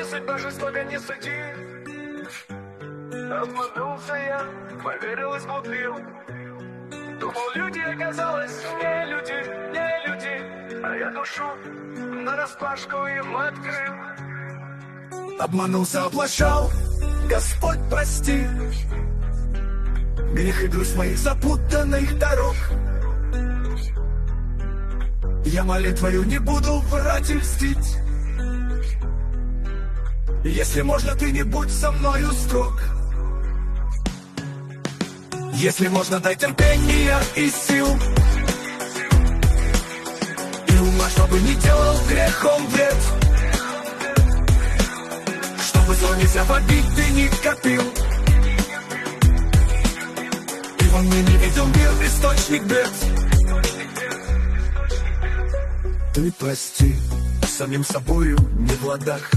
судьба жестоко, не суди. Обманулся я, поверил и сглупил. Думал, люди, оказалось, не люди, не люди. А я душу нараспашку им открыл. Обманулся, оплошал, Господь прости. Грех и грусть моих запутанных дорог. Я молитвою не буду врать и льстить. Если можно, ты не будь со мною строг. Если можно, дай терпения и сил, и ума, чтобы не делал грехом вред, чтобы зло нельзя в обиды не копил. И во мне не видел мир источник бед. Ты прости, самим собою не в ладах.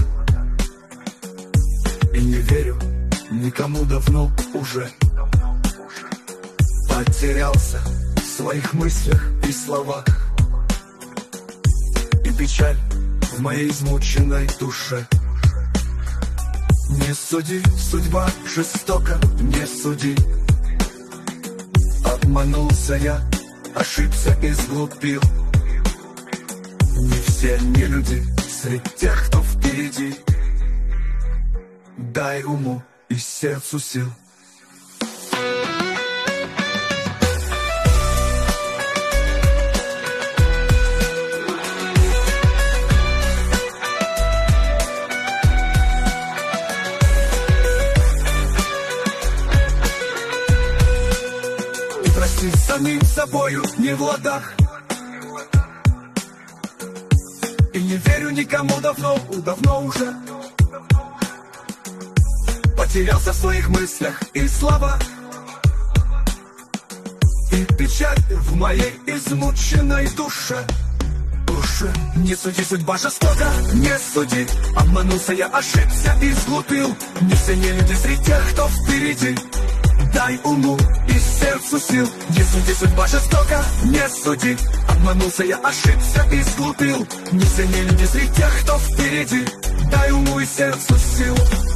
И не верю никому давно уже. Потерялся в своих мыслях и словах. И печаль в моей измученной душе. Не суди, судьба жестоко, не суди. Обманулся я, ошибся и сглупил. Не все не люди среди тех, кто впереди. Дай уму и сердцу сил. И прости, самим собою не в ладах. И не верю никому давно уже. Потерялся в своих мыслях и словах. И печаль в моей измученной душе. Не суди, судьба жестоко, не суди. Обманулся я, ошибся и сглупил. Не все не люди среди тех, кто впереди. Дай уму и сердцу сил. Не суди, судьба жестоко, не суди. Обманулся я, ошибся и сглупил. Не все не люди среди тех, кто впереди. Дай уму и сердцу сил.